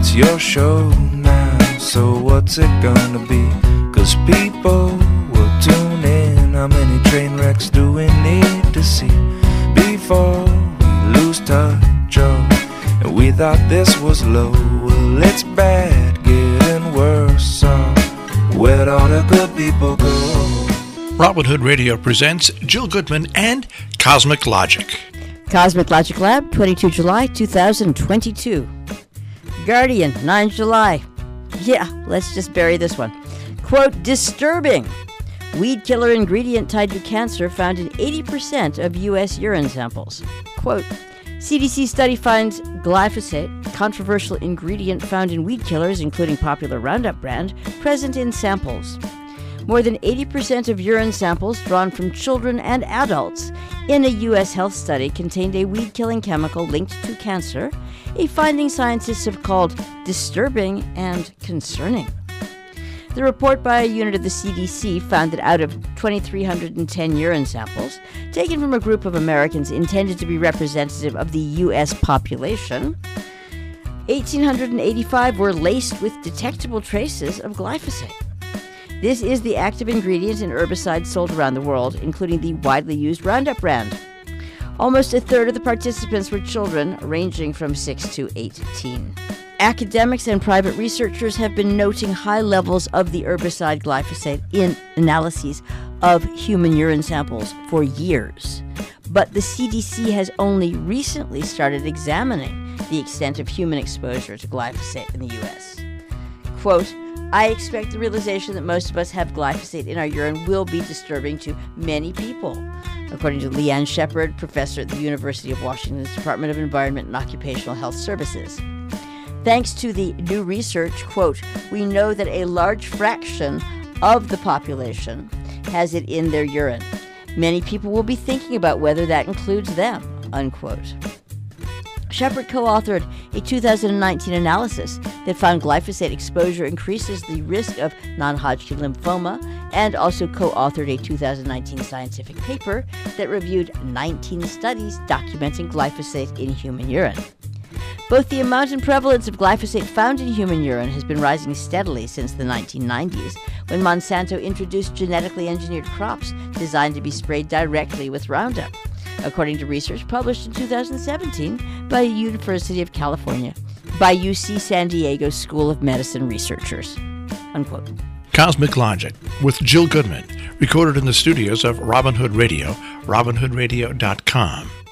it's your show now, so what's it gonna be? 'Cause people will tune in. How many train wrecks do we need to see before we lose touch? Oh, and we thought this was low. Well, it's bad, getting worse. So where'd all the good people go? Robin Hood Radio presents Jill Goodman and Cosmic Logic. Cosmic Logic Lab, 22 July 2022. Guardian, 9 July. Yeah, let's just bury this one. Quote, disturbing. Weed killer ingredient tied to cancer found in 80% of U.S. urine samples. Quote, CDC study finds glyphosate, controversial ingredient found in weed killers, including popular Roundup brand, present in samples. More than 80% of urine samples drawn from children and adults in a U.S. health study contained a weed-killing chemical linked to cancer, a finding scientists have called disturbing and concerning. The report by a unit of the CDC found that out of 2,310 urine samples, taken from a group of Americans intended to be representative of the U.S. population, 1,885 were laced with detectable traces of glyphosate. This is the active ingredient in herbicides sold around the world, including the widely used Roundup brand. Almost a third of the participants were children, ranging from 6 to 18. Academics and private researchers have been noting high levels of the herbicide glyphosate in analyses of human urine samples for years. But the CDC has only recently started examining the extent of human exposure to glyphosate in the U.S. Quote, I expect the realization that most of us have glyphosate in our urine will be disturbing to many people, according to Leanne Shepard, professor at the University of Washington's Department of Environment and Occupational Health Services. Thanks to the new research, quote, we know that a large fraction of the population has it in their urine. Many people will be thinking about whether that includes them, unquote. Shepard co-authored a 2019 analysis that found glyphosate exposure increases the risk of non-Hodgkin lymphoma, and also co-authored a 2019 scientific paper that reviewed 19 studies documenting glyphosate in human urine. Both the amount and prevalence of glyphosate found in human urine has been rising steadily since the 1990s, when Monsanto introduced genetically engineered crops designed to be sprayed directly with Roundup, according to research published in 2017 by University of California, by UC San Diego School of Medicine researchers, unquote. Cosmic Logic with Jill Goodman, recorded in the studios of Robin Hood Radio, robinhoodradio.com.